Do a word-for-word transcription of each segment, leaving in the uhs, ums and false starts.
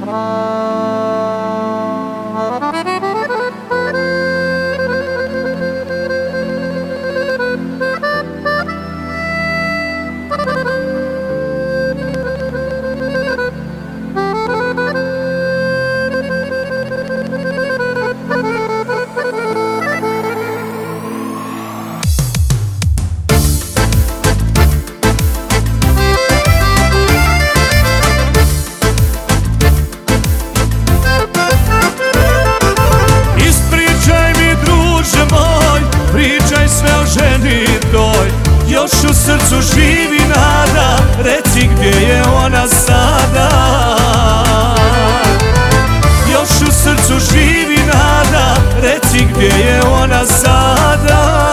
Još u srcu živi nada, reci gdje je ona sada. Još u srcu živi nada, reci gdje je ona sada.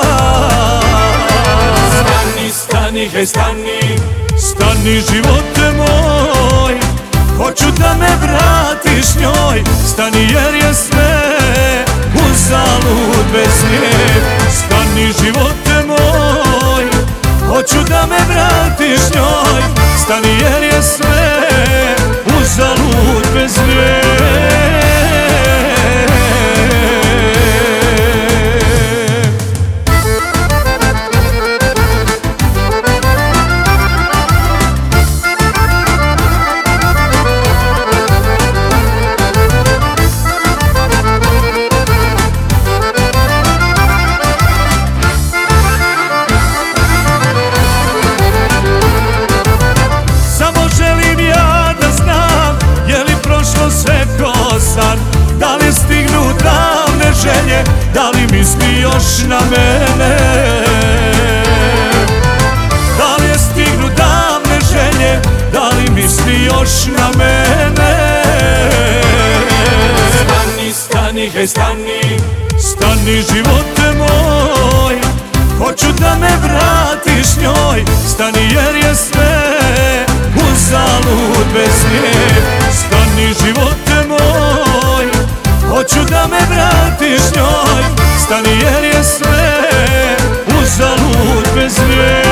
Stani, stani, hej stani, stani živote moj, hoću da me vratiš njoj. Stani jer je sve uzalud bez nje. Stani živote moj, hoću da me vratiš njoj. Stani jer je sve uzalud bez nje. Da li stignu davne želje, da li misli još na mene? Da li stignu davne želje, da li misli još na mene? Stani, stani, hej stani, stani živote moj, hoću da me vratiš njoj. Stani jer je sve uzalud bez nje. Stani živote moj, hoću da me vratiš njoj. Stani jer je sve uzalud bez nje.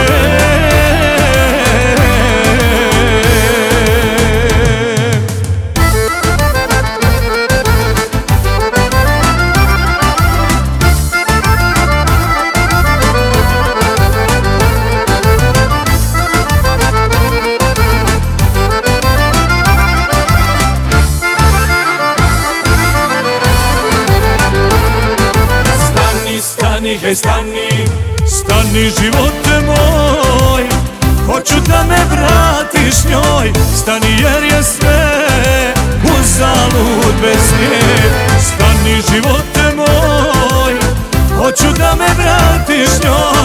Stani, hej stani, stani živote moj, hoću da me vratiš njoj. Stani jer je sve uzalud bez nje. Stani živote moj, hoću da me vratiš njoj.